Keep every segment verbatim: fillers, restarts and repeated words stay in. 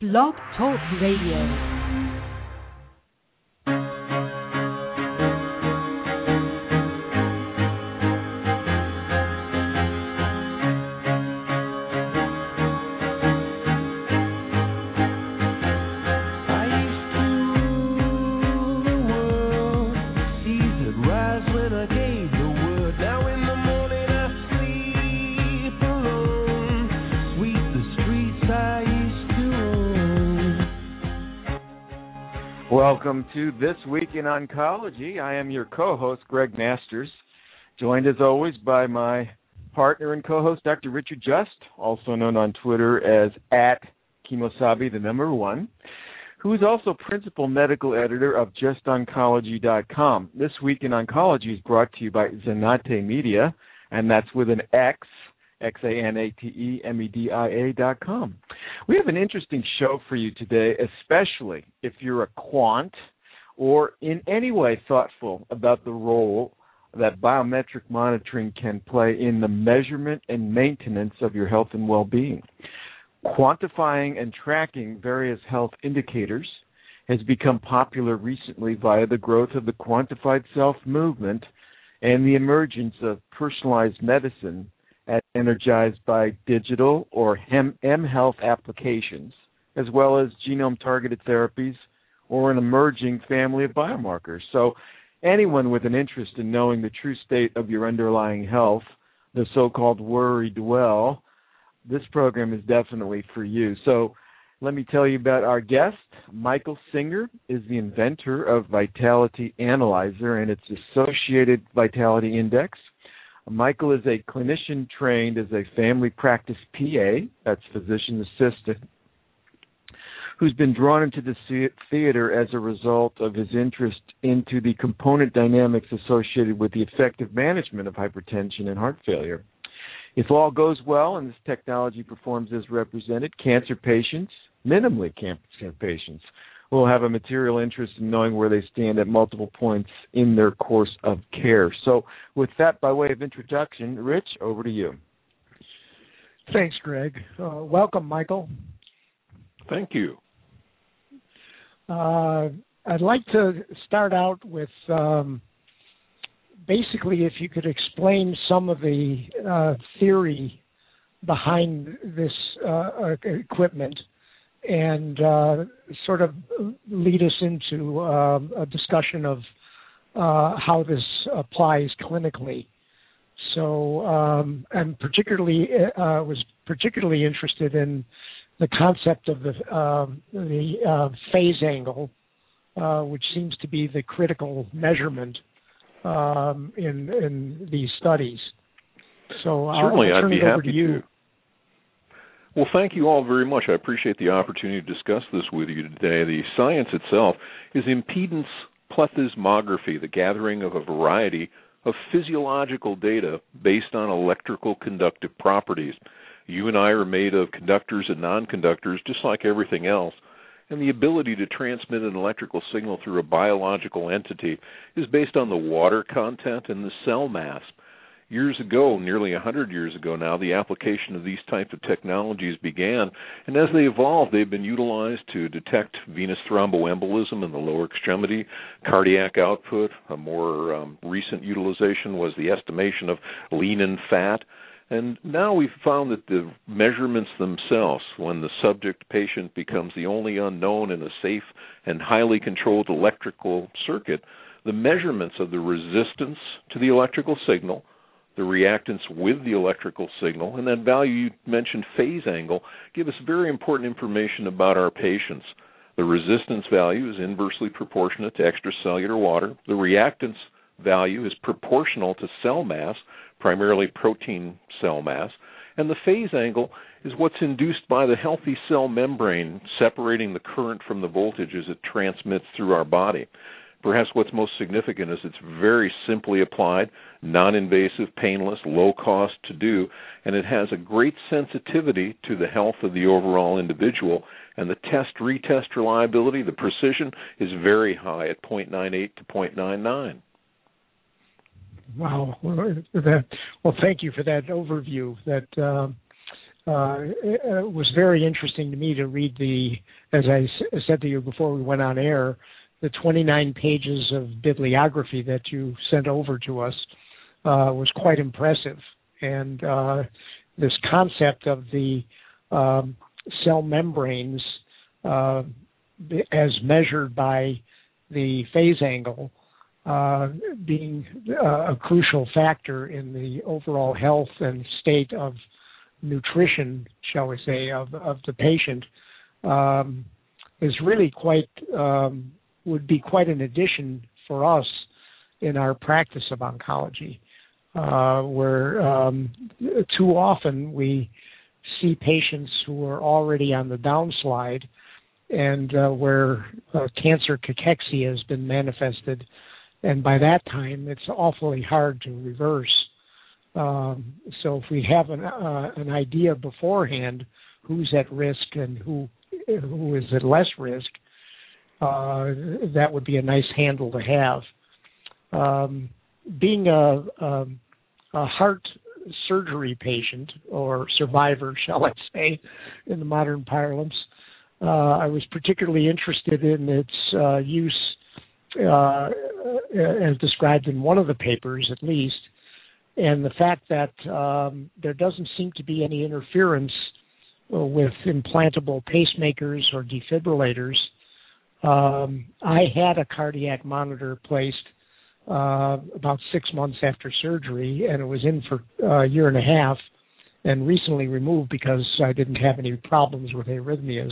Blog Talk Radio. Welcome to This Week in Oncology. I am your co-host, Greg Masters, joined as always by my partner and co-host, Doctor Richard Just, also known on Twitter as at Kemosabe, the number one, who is also principal medical editor of just oncology dot com. This Week in Oncology is brought to you by Zanate Media, and that's with an X, X A N A T E M E D I A dot com. We have an interesting show for you today, especially if you're a quant or in any way thoughtful about the role that biometric monitoring can play in the measurement and maintenance of your health and well-being. Quantifying and tracking various health indicators has become popular recently via the growth of the quantified self movement and the emergence of personalized medicine as energized by digital or mHealth applications, as well as genome-targeted therapies or an emerging family of biomarkers. So anyone with an interest in knowing the true state of your underlying health, the so-called worried well, this program is definitely for you. So let me tell you about our guest. Michael Singer is the inventor of Vitality Analyzer and its associated Vitality Index. Michael is a clinician trained as a family practice P A, that's physician assistant, who's been drawn into the theater as a result of his interest into the component dynamics associated with the effective management of hypertension and heart failure. If all goes well and this technology performs as represented, cancer patients, minimally cancer patients, will have a material interest in knowing where they stand at multiple points in their course of care. So with that, by way of introduction, Rich, over to you. Thanks, Greg. Uh, welcome, Michael. Thank you. Uh, I'd like to start out with um, basically if you could explain some of the uh, theory behind this uh, equipment and uh, sort of lead us into uh, a discussion of uh, how this applies clinically. So um, I'm particularly uh, was particularly interested in the concept of the uh, the uh, phase angle, uh, which seems to be the critical measurement um, in in these studies. So certainly, I'll, I'll turn I'd be it over happy to you. to. Well, thank you all very much. I appreciate the opportunity to discuss this with you today. The science itself is impedance plethysmography, the gathering of a variety of physiological data based on electrical conductive properties. You and I are made of conductors and non-conductors, just like everything else, and the ability to transmit an electrical signal through a biological entity is based on the water content and the cell mass. Years ago, nearly one hundred years ago now, the application of these types of technologies began, and as they evolved, they've been utilized to detect venous thromboembolism in the lower extremity, cardiac output. A more um, recent utilization was the estimation of lean and fat. And now we've found that the measurements themselves, when the subject patient becomes the only unknown in a safe and highly controlled electrical circuit, the measurements of the resistance to the electrical signal, the reactance with the electrical signal, and that value you mentioned, phase angle, give us very important information about our patients. The resistance value is inversely proportionate to extracellular water. The reactance value is proportional to cell mass, primarily protein cell mass. And the phase angle is what's induced by the healthy cell membrane separating the current from the voltage as it transmits through our body. Perhaps what's most significant is it's very simply applied, non-invasive, painless, low cost to do, and it has a great sensitivity to the health of the overall individual. And the test-retest reliability, the precision, is very high at zero point nine eight to zero point nine nine. Wow. Well, that, well, thank you for that overview. That uh, uh, it was very interesting to me to read the, as I s- said to you before we went on air, the twenty-nine pages of bibliography that you sent over to us uh, was quite impressive. And uh, this concept of the um, cell membranes uh, as measured by the phase angle uh, being uh, a crucial factor in the overall health and state of nutrition, shall we say, of, of the patient um, is really quite, um, would be quite an addition for us in our practice of oncology, uh, where um, too often we see patients who are already on the downslide and uh, where uh, cancer cachexia has been manifested. And by that time, it's awfully hard to reverse. Um, so if we have an, uh, an idea beforehand who's at risk and who who is at less risk, uh, that would be a nice handle to have. Um, being a, a, a heart surgery patient, or survivor, shall I say, in the modern parlance, uh, I was particularly interested in its uh, use, uh, as described in one of the papers at least, and the fact that um, there doesn't seem to be any interference with implantable pacemakers or defibrillators. Um, I had a cardiac monitor placed uh, about six months after surgery, and it was in for a year and a half and recently removed because I didn't have any problems with arrhythmias.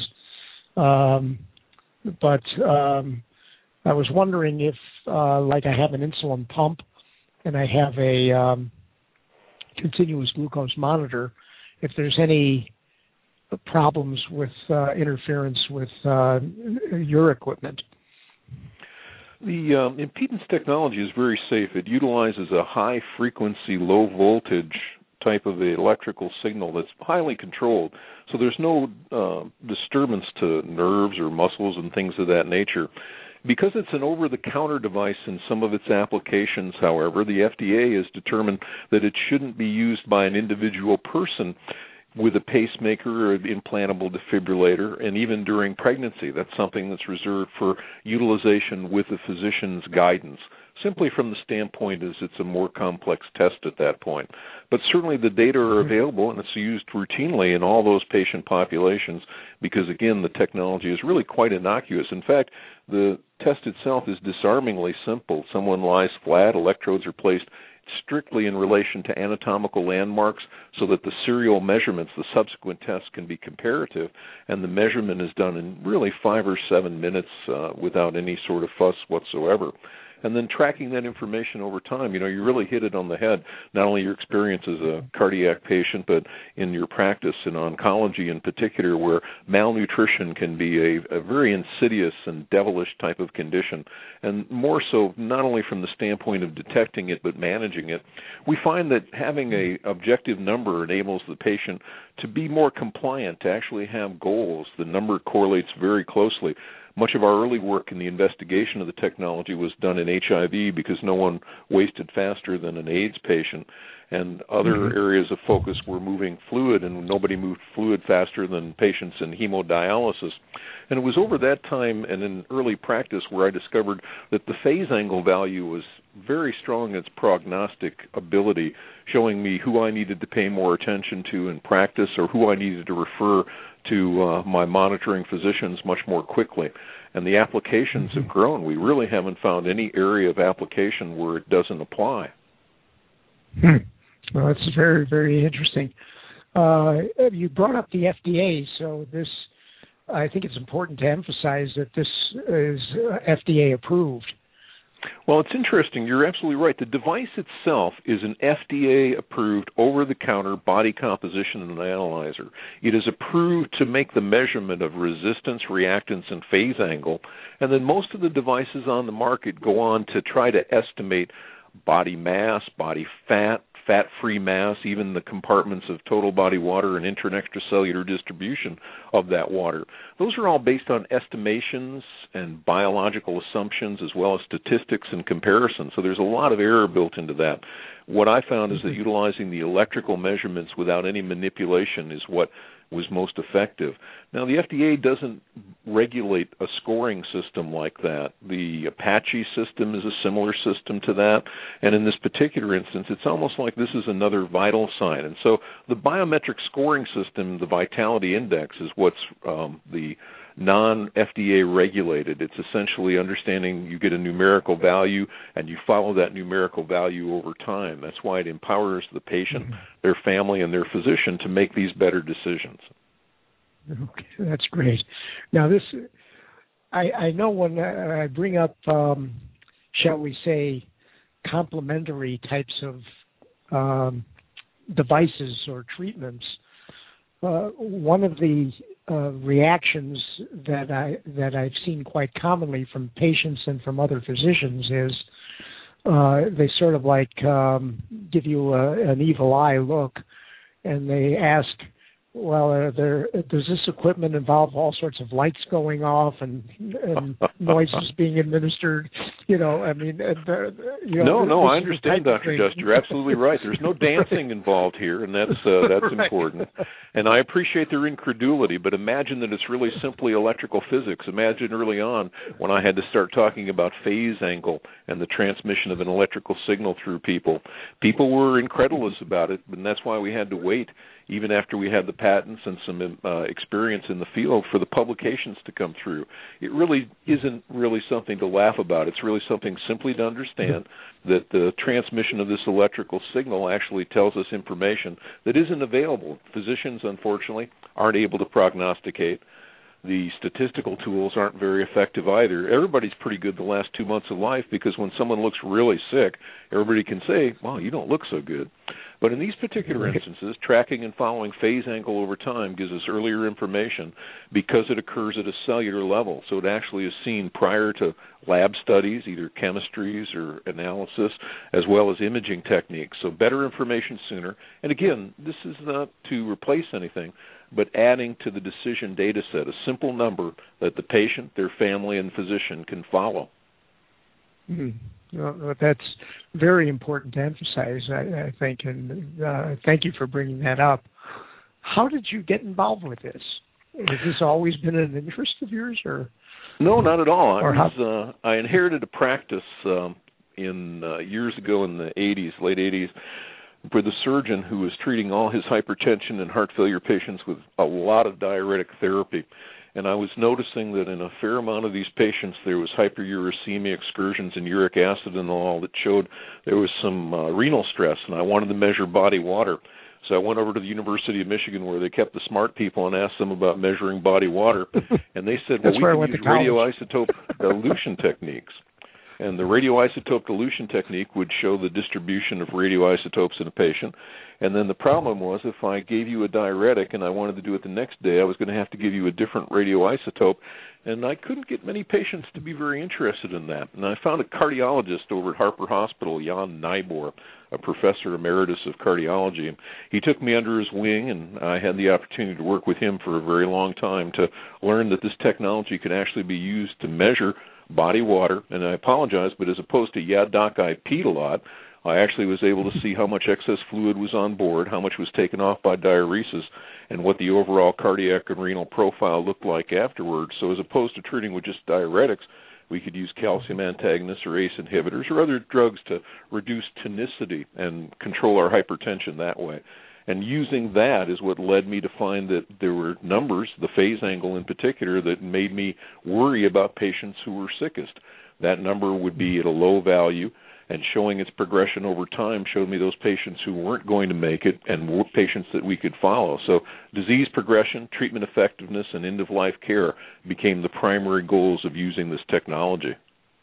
Um, but um, I was wondering if, uh, like I have an insulin pump and I have a um, continuous glucose monitor, if there's any problems with uh, interference with uh, your equipment. The um, impedance technology is very safe. It utilizes a high-frequency, low-voltage type of electrical signal that's highly controlled, so there's no uh, disturbance to nerves or muscles and things of that nature. Because it's an over-the-counter device in some of its applications, however, the F D A has determined that it shouldn't be used by an individual person with a pacemaker or an implantable defibrillator, and even during pregnancy. That's something that's reserved for utilization with a physician's guidance, simply from the standpoint as it's a more complex test at that point. But certainly the data are available, and it's used routinely in all those patient populations because, again, the technology is really quite innocuous. In fact, the test itself is disarmingly simple. Someone lies flat, electrodes are placed strictly in relation to anatomical landmarks so that the serial measurements, the subsequent tests, can be comparative, and the measurement is done in really five or seven minutes uh, without any sort of fuss whatsoever. And then tracking that information over time, you know, you really hit it on the head, not only your experience as a cardiac patient, but in your practice in oncology in particular, where malnutrition can be a, a very insidious and devilish type of condition, and more so not only from the standpoint of detecting it, but managing it. We find that having a objective number enables the patient to be more compliant, to actually have goals. The number correlates very closely. Much of our early work in the investigation of the technology was done in H I V because no one wasted faster than an AIDS patient, and other mm-hmm. areas of focus were moving fluid, and nobody moved fluid faster than patients in hemodialysis. And it was over that time and in early practice where I discovered that the phase angle value was very strong in its prognostic ability, showing me who I needed to pay more attention to in practice or who I needed to refer to uh, my monitoring physicians much more quickly. And the applications mm-hmm. have grown. We really haven't found any area of application where it doesn't apply. Hmm. Well, that's very, very interesting. Uh, you brought up the F D A, so this, I think it's important to emphasize that this is F D A approved. Well, it's interesting. You're absolutely right. The device itself is an F D A-approved over-the-counter body composition and analyzer. It is approved to make the measurement of resistance, reactance, and phase angle, and then most of the devices on the market go on to try to estimate body mass, body fat, fat-free mass, even the compartments of total body water and intra- and extracellular distribution of that water. Those are all based on estimations and biological assumptions as well as statistics and comparisons. So there's a lot of error built into that. What I found is that utilizing the electrical measurements without any manipulation is what was most effective. Now, the F D A doesn't regulate a scoring system like that. The Apache system is a similar system to that, and in this particular instance, it's almost like this is another vital sign. And so the biometric scoring system, the Vitality Index, is what's um, the non-F D A regulated. It's essentially understanding you get a numerical value and you follow that numerical value over time. That's why it empowers the patient, mm-hmm. their family, and their physician to make these better decisions. Okay, that's great. Now, this, I, I know when I bring up, um, shall we say, complementary types of um, devices or treatments, uh, one of the Uh, reactions that I that I've seen quite commonly from patients and from other physicians is uh, they sort of like um, give you a, an evil eye look, and they ask, well, are there, does this equipment involve all sorts of lights going off and, and noises being administered? You know, I mean, uh, you know, no, no, I understand, Doctor Just. You're absolutely right. There's no dancing right. involved here, and that's uh, that's right. important. And I appreciate their incredulity, but imagine that it's really simply electrical physics. Imagine early on when I had to start talking about phase angle and the transmission of an electrical signal through people. People were incredulous about it, and that's why we had to wait, even after we had the patents and some uh, experience in the field, for the publications to come through. It really isn't really something to laugh about. It's really something simply to understand that the transmission of this electrical signal actually tells us information that isn't available. Physicians, unfortunately, aren't able to prognosticate. The statistical tools aren't very effective either. Everybody's pretty good the last two months of life because when someone looks really sick, everybody can say, well, you don't look so good. But in these particular instances, tracking and following phase angle over time gives us earlier information because it occurs at a cellular level. So it actually is seen prior to lab studies, either chemistries or analysis, as well as imaging techniques. So better information sooner. And again, this is not to replace anything, but adding to the decision data set, a simple number that the patient, their family, and physician can follow. Mm-hmm. Well, that's very important to emphasize, I, I think, and uh, thank you for bringing that up. How did you get involved with this? Has this always been an interest of yours, or no, not at all? I or was how... uh, I inherited a practice um, in uh, years ago in the eighties, late eighties, with a surgeon who was treating all his hypertension and heart failure patients with a lot of diuretic therapy. And I was noticing that in a fair amount of these patients, there was hyperuricemia, excursions in uric acid and all that showed there was some uh, renal stress, and I wanted to measure body water. So I went over to the University of Michigan where they kept the smart people and asked them about measuring body water. And they said, well, we can use radioisotope dilution techniques. And the radioisotope dilution technique would show the distribution of radioisotopes in a patient. And then the problem was if I gave you a diuretic and I wanted to do it the next day, I was going to have to give you a different radioisotope. And I couldn't get many patients to be very interested in that. And I found a cardiologist over at Harper Hospital, Jan Nybor, a professor emeritus of cardiology. And he took me under his wing, and I had the opportunity to work with him for a very long time to learn that this technology could actually be used to measure body water. And I apologize, but as opposed to, yeah, doc, I peed a lot, I actually was able to see how much excess fluid was on board, how much was taken off by diuresis, and what the overall cardiac and renal profile looked like afterwards. So as opposed to treating with just diuretics, we could use calcium antagonists or A C E inhibitors or other drugs to reduce tonicity and control our hypertension that way. And using that is what led me to find that there were numbers, the phase angle in particular, that made me worry about patients who were sickest. That number would be at a low value, and showing its progression over time showed me those patients who weren't going to make it and were patients that we could follow. So disease progression, treatment effectiveness, and end-of-life care became the primary goals of using this technology.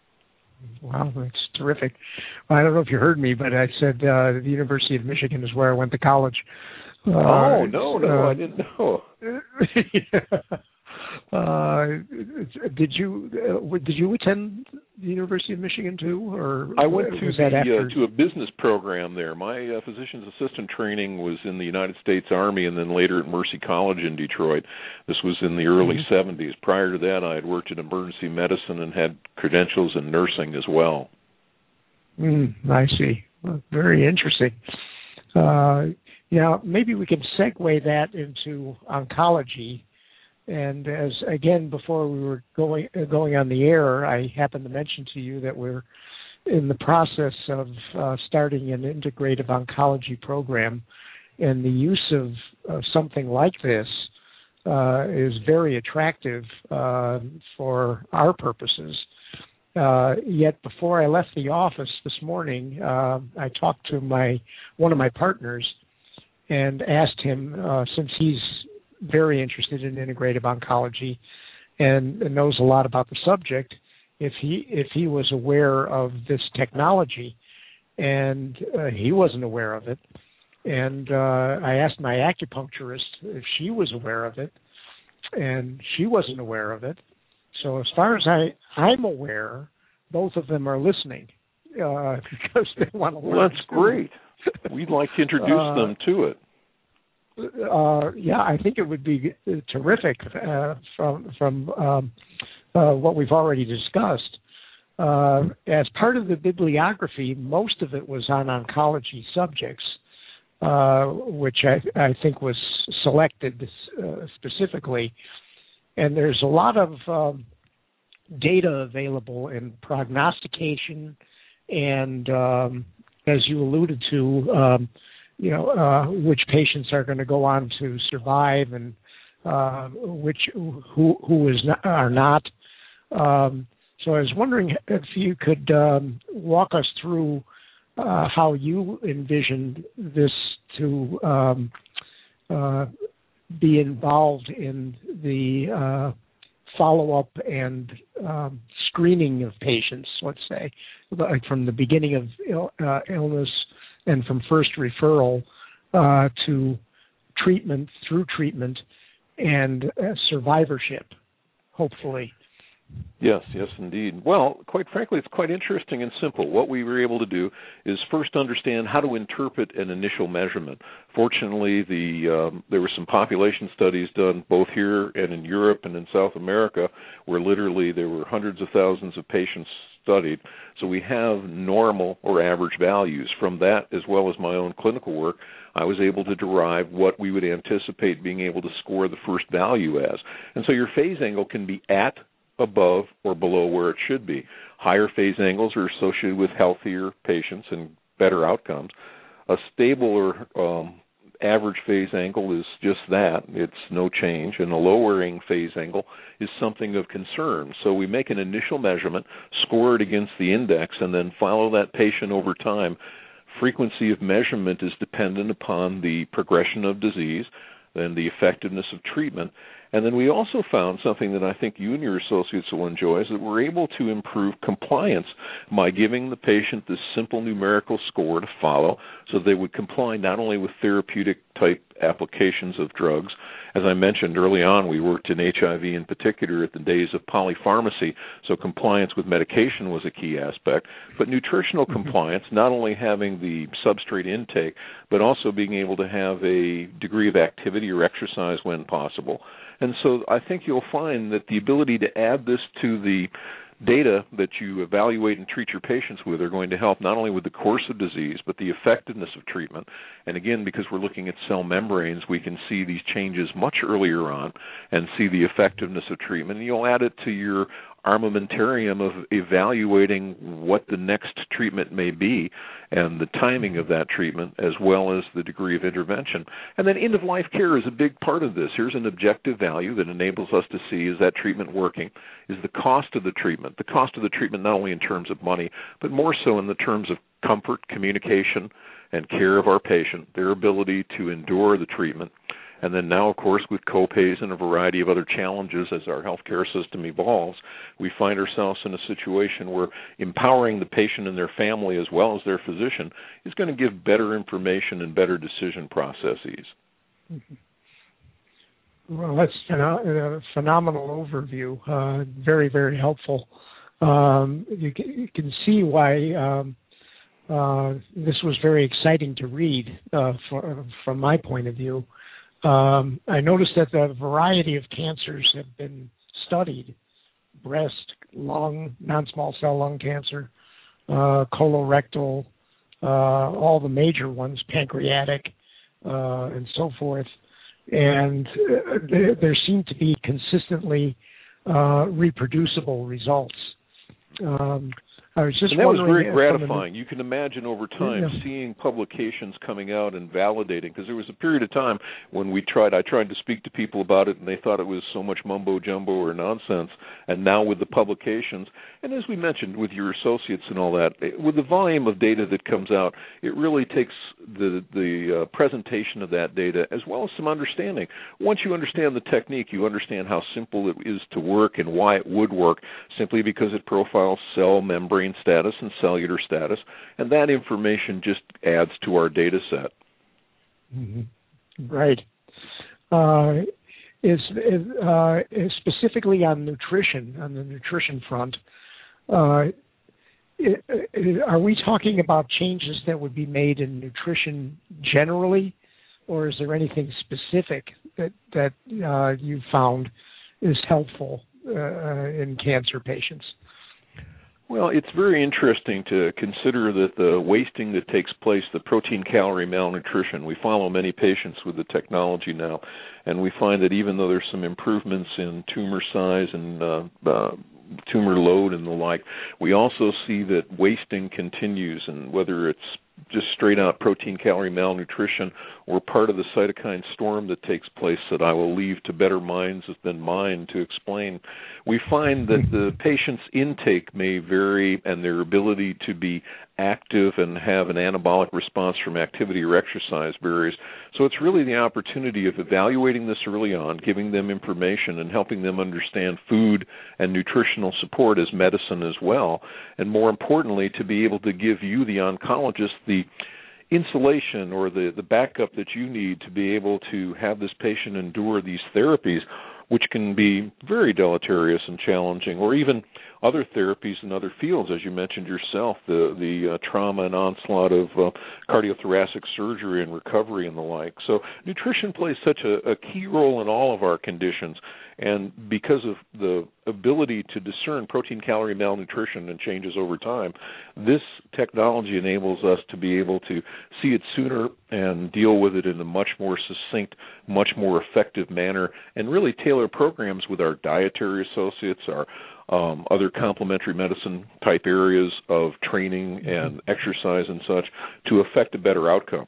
Wow, that's terrific. Well, I don't know if you heard me, but I said uh, the University of Michigan is where I went to college. Uh, oh, no, no, uh, I didn't know. yeah. Uh, did you uh, did you attend the University of Michigan too, or I went to was the, that after? uh, to a business program there. My uh, physician's assistant training was in the United States Army, and then later at Mercy College in Detroit. This was in the early mm-hmm. seventies. Prior to that, I had worked in emergency medicine and had credentials in nursing as well. Mm, I see. Well, very interesting. Uh, yeah, maybe we can segue that into oncology. And as again, before we were going uh, going on the air, I happened to mention to you that we're in the process of uh, starting an integrative oncology program, and the use of uh, something like this uh, is very attractive uh, for our purposes. Uh, yet before I left the office this morning, uh, I talked to my one of my partners and asked him, uh, since he's very interested in integrative oncology and knows a lot about the subject, if he if he was aware of this technology, and uh, he wasn't aware of it. And uh, I asked my acupuncturist if she was aware of it, and she wasn't aware of it. So as far as I, I'm aware, both of them are listening uh, because they want to learn. Well, that's great. We'd like to introduce uh, them to it. Uh, yeah, I think it would be terrific uh, from from um, uh, what we've already discussed. Uh, as part of the bibliography, most of it was on oncology subjects, uh, which I, I think was selected uh, specifically. And there's a lot of um, data available in prognostication and, um, as you alluded to, um, you know, uh, which patients are going to go on to survive and uh, which who who is not, are not. Um, so I was wondering if you could um, walk us through uh, how you envisioned this to um, uh, be involved in the uh, follow-up and um, screening of patients, let's say, like from the beginning of Ill, uh, illness and from first referral uh, to treatment, through treatment, and uh, survivorship, hopefully. Yes, yes, indeed. Well, quite frankly, it's quite interesting and simple. What we were able to do is first understand how to interpret an initial measurement. Fortunately, the um, there were some population studies done both here and in Europe and in South America where literally there were hundreds of thousands of patients studied. So we have normal or average values. From that, as well as my own clinical work, I was able to derive what we would anticipate being able to score the first value as. And so your phase angle can be at, above, or below where it should be. Higher phase angles are associated with healthier patients and better outcomes. A stable or um, average phase angle is just that. It's no change. And a lowering phase angle is something of concern. So we make an initial measurement, score it against the index, and then follow that patient over time. Frequency of measurement is dependent upon the progression of disease and the effectiveness of treatment. And then we also found something that I think you and your associates will enjoy, is that we're able to improve compliance by giving the patient this simple numerical score to follow so they would comply not only with therapeutic type applications of drugs. As I mentioned early on, we worked in H I V in particular at the days of polypharmacy, so compliance with medication was a key aspect. But nutritional mm-hmm. compliance, not only having the substrate intake, but also being able to have a degree of activity or exercise when possible. And so I think you'll find that the ability to add this to the data that you evaluate and treat your patients with are going to help not only with the course of disease, but the effectiveness of treatment. And again, because we're looking at cell membranes, we can see these changes much earlier on and see the effectiveness of treatment. And you'll add it to your armamentarium of evaluating what the next treatment may be and the timing of that treatment, as well as the degree of intervention. And then end-of-life care is a big part of this. Here's an objective value that enables us to see, is that treatment working? Is the cost of the treatment, the cost of the treatment not only in terms of money, but more so in the terms of comfort, communication, and care of our patient, their ability to endure the treatment. And then now, of course, with copays and a variety of other challenges as our healthcare system evolves, we find ourselves in a situation where empowering the patient and their family as well as their physician is going to give better information and better decision processes. Well, that's a phenomenal overview. Uh, very, very helpful. um, you, can, you can see why um, uh, this was very exciting to read uh, for, from my point of view. Um, I noticed that the variety of cancers have been studied: breast, lung, non-small cell lung cancer, uh, colorectal, uh, all the major ones, pancreatic, uh, and so forth. And uh, there, there seem to be consistently uh, reproducible results. Um, I was just and that was wondering very gratifying. You can imagine over time yeah. seeing publications coming out and validating, because there was a period of time when we tried, I tried to speak to people about it, and they thought it was so much mumbo-jumbo or nonsense. And now with the publications, and as we mentioned with your associates and all that, with the volume of data that comes out, it really takes the, the uh, presentation of that data as well as some understanding. Once you understand the technique, you understand how simple it is to work and why it would work, simply because it profiles cell membrane status and cellular status, and that information just adds to our data set. Mm-hmm. Right. Uh, is, is, uh, is specifically on nutrition, on the nutrition front, uh, it, it, are we talking about changes that would be made in nutrition generally, or is there anything specific that, that uh, you found is helpful uh, in cancer patients? Well, it's very interesting to consider that the wasting that takes place, the protein-calorie malnutrition, we follow many patients with the technology now, and we find that even though there's some improvements in tumor size and uh, uh, tumor load and the like, we also see that wasting continues, and whether it's just straight-out protein-calorie malnutrition or part of the cytokine storm that takes place that I will leave to better minds than mine to explain, we find that the patient's intake may vary and their ability to be active and have an anabolic response from activity or exercise varies. So it's really the opportunity of evaluating this early on, giving them information and helping them understand food and nutritional support as medicine as well, and more importantly, to be able to give you, the oncologist, the insulation or the, the backup that you need to be able to have this patient endure these therapies, which can be very deleterious and challenging, or even other therapies in other fields, as you mentioned yourself, the the uh, trauma and onslaught of uh, cardiothoracic surgery and recovery and the like. So nutrition plays such a, a key role in all of our conditions, and because of the ability to discern protein-calorie malnutrition and changes over time, this technology enables us to be able to see it sooner and deal with it in a much more succinct, much more effective manner, and really tailor programs with our dietary associates, our um, other complementary medicine type areas of training and exercise and such to affect a better outcome.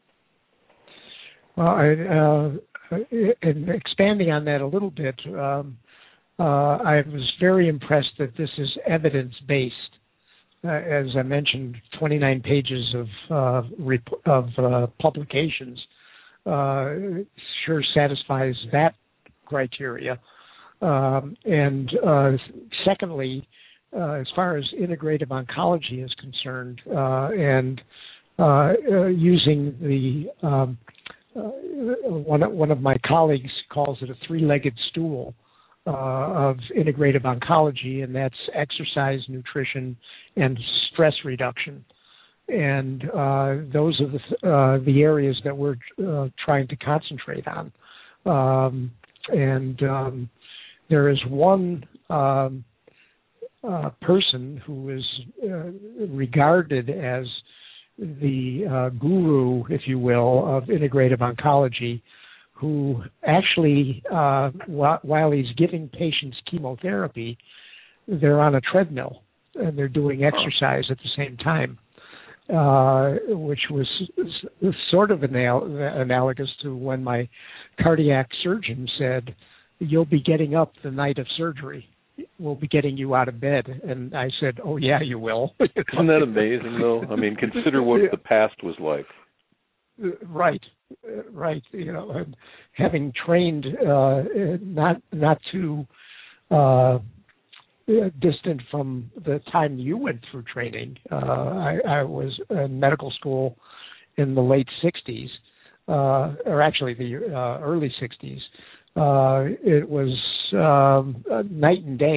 Well, I, uh, and expanding on that a little bit, um, uh, I was very impressed that this is evidence-based. Uh, as I mentioned, twenty-nine pages of uh, rep- of uh, publications uh, sure satisfies that criteria. Um, and uh, secondly, uh, as far as integrative oncology is concerned, uh, and uh, uh, using the um, uh, one one of my colleagues calls it a three-legged stool uh, of integrative oncology, and that's exercise, nutrition, and stress reduction. And uh, those are the uh, the areas that we're uh, trying to concentrate on. Um, and um, there is one um, uh, person who is uh, regarded as the uh, guru, if you will, of integrative oncology, who actually, uh, while, while he's giving patients chemotherapy, they're on a treadmill and they're doing exercise at the same time, uh, which was sort of anal- analogous to when my cardiac surgeon said, "You'll be getting up the night of surgery. We'll be getting you out of bed." And I said, "Oh, yeah, you will." Isn't that amazing, though? I mean, consider what the past was like. Right, right. You know, and having trained uh, not not too uh, distant from the time you went through training. Uh, I, I was in medical school in the late sixties, uh, or actually the uh, early sixties. Uh, it was um, night and day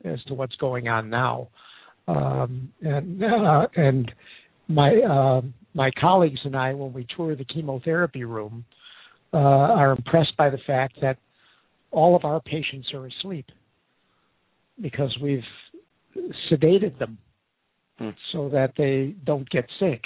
as to what's going on now. Um, and uh, and my uh, my colleagues and I, when we tour the chemotherapy room, uh, are impressed by the fact that all of our patients are asleep because we've sedated them hmm. so that they don't get sick.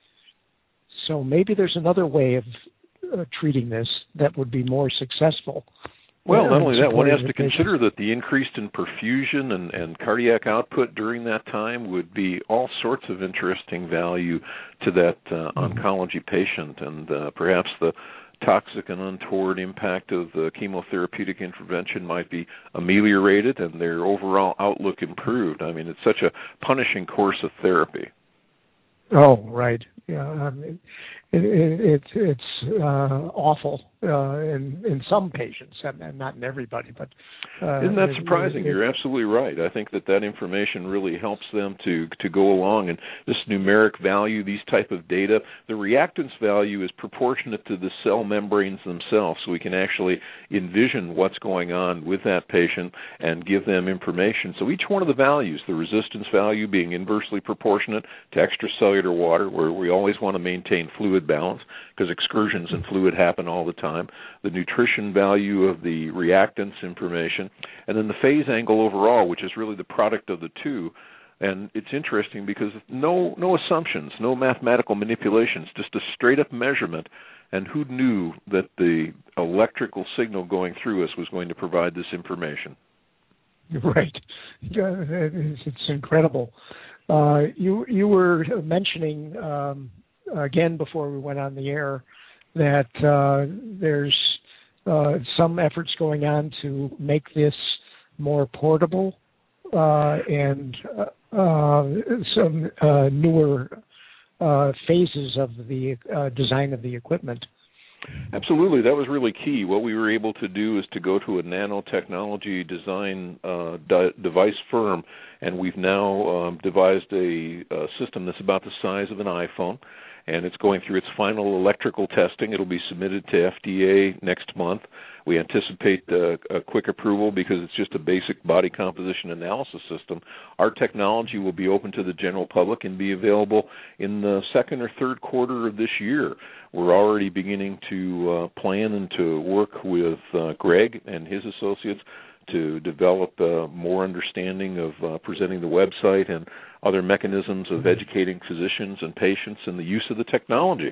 So maybe there's another way of uh, treating this that would be more successful. Well, not only that, one has to consider that the increase in perfusion and, and cardiac output during that time would be all sorts of interesting value to that uh, mm-hmm. oncology patient, and uh, perhaps the toxic and untoward impact of the chemotherapeutic intervention might be ameliorated and their overall outlook improved. I mean, it's such a punishing course of therapy. Oh, right. Yeah, I mean, it, it, it, it's uh, awful uh, in in some patients, and not in everybody. But uh, isn't that surprising? It, it, You're absolutely right. I think that that information really helps them to to go along. And this numeric value, these type of data, the reactance value is proportionate to the cell membranes themselves, so we can actually envision what's going on with that patient and give them information. So each one of the values, the resistance value being inversely proportionate to extracellular water, where we always want to maintain fluid balance because excursions in fluid happen all the time, the nutrition value of the reactance information, and then the phase angle overall, which is really the product of the two. And it's interesting because no no assumptions, no mathematical manipulations, just a straight-up measurement. And who knew that the electrical signal going through us was going to provide this information? Right. It's, it's incredible. Uh, you you were mentioning um, again before we went on the air that uh, there's uh, some efforts going on to make this more portable uh, and uh, uh, some uh, newer uh, phases of the uh, design of the equipment. Absolutely. That was really key. What we were able to do is to go to a nanotechnology design uh, di- device firm, and we've now um, devised a, a system that's about the size of an iPhone, and it's going through its final electrical testing. It'll be submitted to F D A next month. We anticipate uh, a quick approval because it's just a basic body composition analysis system. Our technology will be open to the general public and be available in the second or third quarter of this year. We're already beginning to uh, plan and to work with uh, Greg and his associates to develop uh, more understanding of uh, presenting the website and other mechanisms of educating physicians and patients in the use of the technology.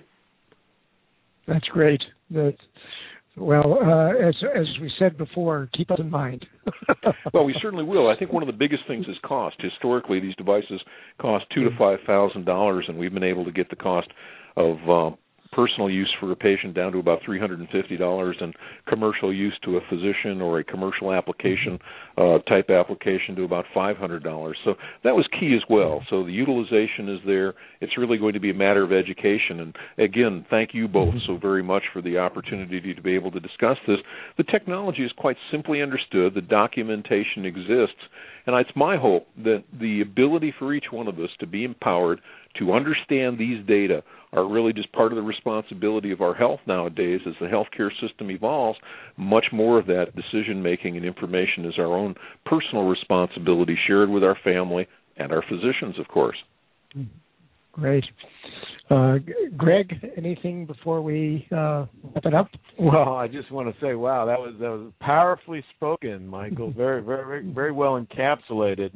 That's great. That's, well, uh, as as we said before, keep us in mind. Well, we certainly will. I think one of the biggest things is cost. Historically, these devices cost two to five thousand dollars, and we've been able to get the cost of uh, personal use for a patient down to about three hundred fifty dollars, and commercial use to a physician or a commercial application uh, type application to about five hundred dollars. So that was key as well. So the utilization is there. It's really going to be a matter of education. And again, thank you both so very much for the opportunity to be able to discuss this. The technology is quite simply understood. The documentation exists. And it's my hope that the ability for each one of us to be empowered to understand these data are really just part of the responsibility of our health nowadays. As the healthcare system evolves, much more of that decision-making and information is our own personal responsibility, shared with our family and our physicians, of course. Great. Uh, Greg, anything before we uh, wrap it up? Well, I just want to say, wow, that was that was powerfully spoken, Michael. Very, very, very well encapsulated.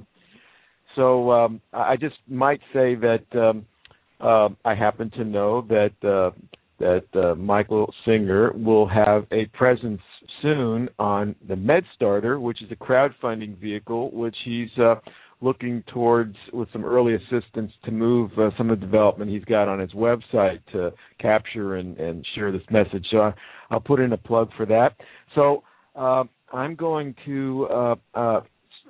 So um, I just might say that um, uh, I happen to know that uh, that uh, Michael Singer will have a presence soon on the MedStarter, which is a crowdfunding vehicle, which he's uh, looking towards with some early assistance to move uh, some of the development he's got on his website to capture and, and share this message. So I, I'll put in a plug for that. So uh, I'm going to uh, uh,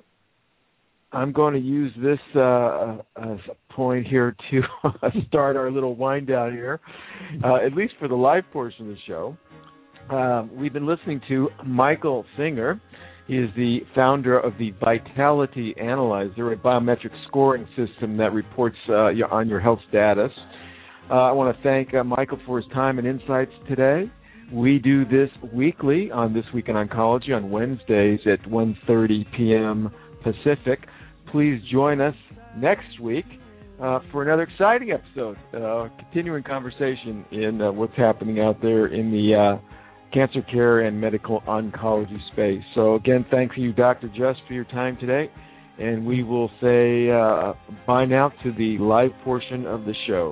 I'm going to use this uh, uh, point here to start our little wind down here, uh, at least for the live portion of the show. Um, we've been listening to Michael Singer. He is the founder of the Vitality Analyzer, a biometric scoring system that reports uh, on your health status. Uh, I want to thank uh, Michael for his time and insights today. We do this weekly on This Week in Oncology on Wednesdays at one thirty p.m. Pacific. Please join us next week uh, for another exciting episode, uh, continuing conversation in uh, what's happening out there in the uh, cancer care and medical oncology space. So again, thank you, Doctor Just, for your time today, and we will say uh, bye now to the live portion of the show.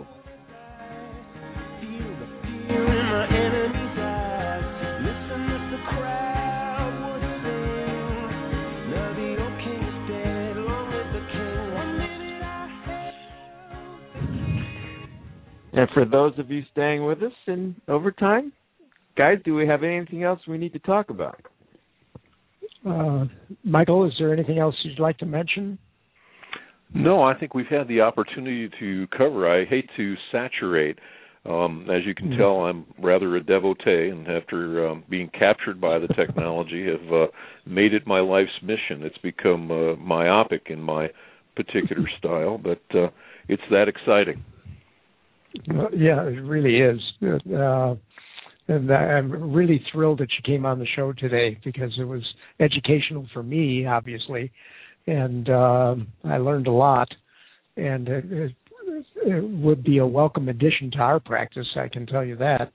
And for those of you staying with us in overtime, guys, do we have anything else we need to talk about? Uh, Michael, is there anything else you'd like to mention? No, I think we've had the opportunity to cover. I hate to saturate. Um, as you can mm-hmm. tell, I'm rather a devotee, and after um, being captured by the technology, have uh, made it my life's mission. It's become uh, myopic in my particular style, but uh, it's that exciting. Uh, yeah, it really is. Uh, and I'm really thrilled that you came on the show today because it was educational for me, obviously, and uh, I learned a lot. And it, it, it would be a welcome addition to our practice, I can tell you that.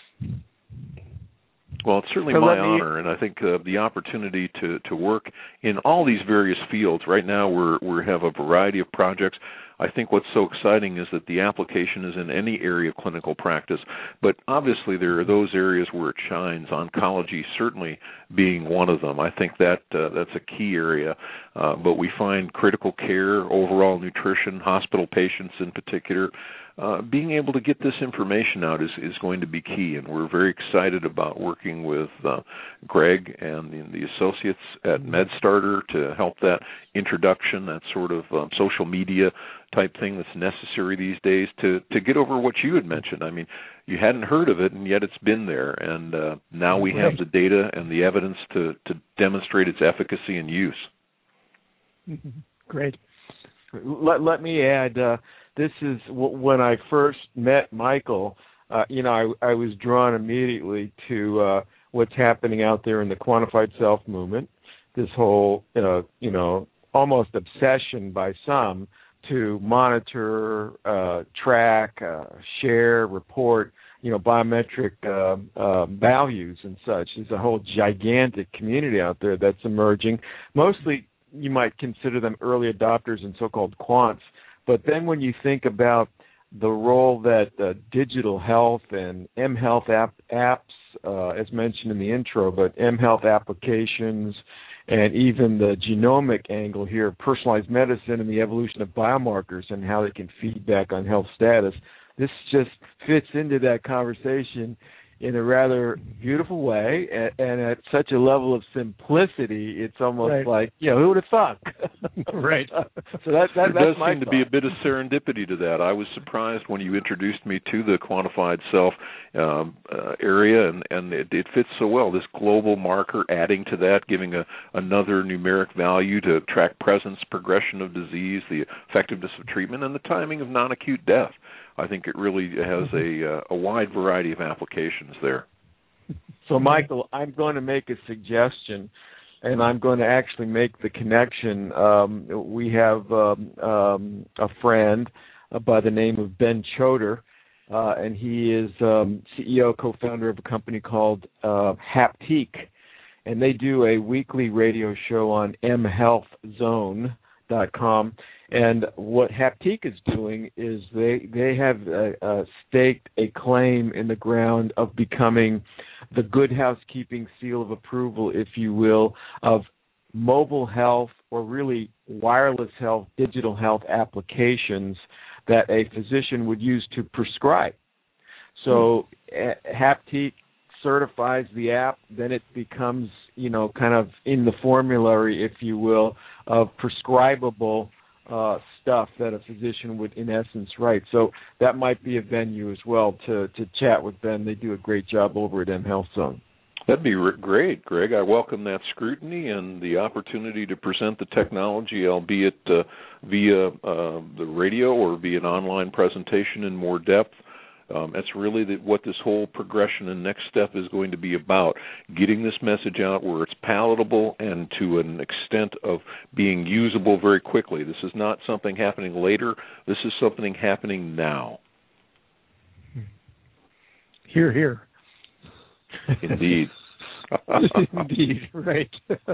Well, it's certainly so my honor, and I think uh, the opportunity to, to work in all these various fields. Right now, we're we have a variety of projects. I think what's so exciting is that the application is in any area of clinical practice, but obviously there are those areas where it shines, oncology certainly being one of them. I think that uh, that's a key area, uh, but we find critical care, overall nutrition, hospital patients in particular, uh, being able to get this information out is, is going to be key, and we're very excited about working with uh, Greg and the, the associates at MedStarter to help that introduction, that sort of um, social media type thing that's necessary these days to, to get over what you had mentioned. I mean, you hadn't heard of it, and yet it's been there, and uh, now we have the data and the evidence to, to demonstrate its efficacy and use. Great. Let, let me add, uh, this is w- when I first met Michael, uh, you know, I, I was drawn immediately to uh, what's happening out there in the quantified self movement, this whole, uh, you know, almost obsession by some to monitor, uh, track, uh, share, report, you know, biometric uh, uh, values and such. There's a whole gigantic community out there that's emerging. Mostly you might consider them early adopters and so-called quants. But then when you think about the role that uh, digital health and mHealth app, apps, uh, as mentioned in the intro, but mHealth applications and even the genomic angle here, personalized medicine and the evolution of biomarkers and how they can feed back on health status, this just fits into that conversation in a rather beautiful way and, and at such a level of simplicity, it's almost right. like, you know, who would have thought? Right. So that, that, there that's does my seem thought. to be a bit of serendipity to that. I was surprised when you introduced me to the quantified self um, uh, area, and, and it, it fits so well. This global marker adding to that, giving a, another numeric value to track presence, progression of disease, the effectiveness of treatment, and the timing of non-acute death. I think it really has a, uh, a wide variety of applications there. So, Michael, I'm going to make a suggestion, and I'm going to actually make the connection. Um, we have um, um, a friend uh, by the name of Ben Choder, uh, and he is um, C E O, co-founder of a company called uh, Haptique, and they do a weekly radio show on m health zone dot com. And what Haptique is doing is they they have uh, uh, staked a claim in the ground of becoming the good housekeeping seal of approval, if you will, of mobile health or really wireless health, digital health applications that a physician would use to prescribe. So mm-hmm. Haptique certifies the app, then it becomes, you know, kind of in the formulary, if you will, of prescribable uh, stuff that a physician would, in essence, write. So that might be a venue as well to, to chat with Ben. They do a great job over at mHealth Zone. That'd be re- great, Greg. I welcome that scrutiny and the opportunity to present the technology, albeit uh, via uh, the radio or via an online presentation in more depth. Um, that's really the, what this whole progression and next step is going to be about, getting this message out where it's palatable and to an extent of being usable very quickly. This is not something happening later. This is something happening now. Hear, hear. Indeed. Indeed, right.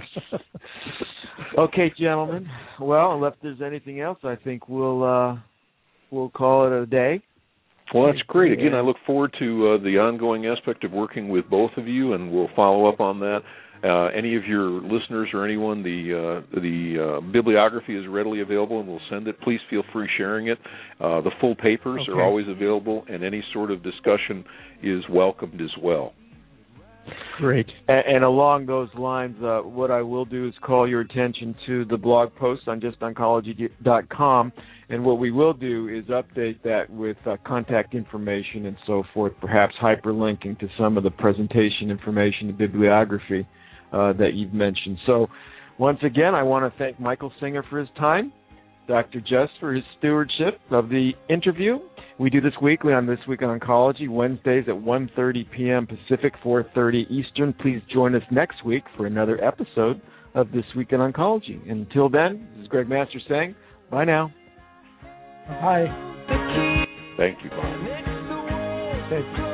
Okay, gentlemen. Well, unless there's anything else, I think we'll uh, we'll call it a day. Well, that's great. Again, I look forward to uh, the ongoing aspect of working with both of you, and we'll follow up on that. Uh, any of your listeners or anyone, the uh, the uh, bibliography is readily available, and we'll send it. Please feel free sharing it. Uh, the full papers okay. are always available, and any sort of discussion is welcomed as well. Great. And, and along those lines, uh, what I will do is call your attention to the blog post on just oncology dot com, and what we will do is update that with uh, contact information and so forth, perhaps hyperlinking to some of the presentation information and bibliography uh, that you've mentioned. So once again, I want to thank Michael Singer for his time, Doctor Just for his stewardship of the interview. We do this weekly on This Week in Oncology, Wednesdays at one thirty p.m. Pacific, four thirty Eastern. Please join us next week for another episode of This Week in Oncology. And until then, this is Greg Masters saying, bye now. Bye. Thank you, Bob. Thank you.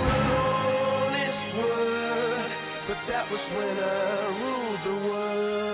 That was when I ruled the world.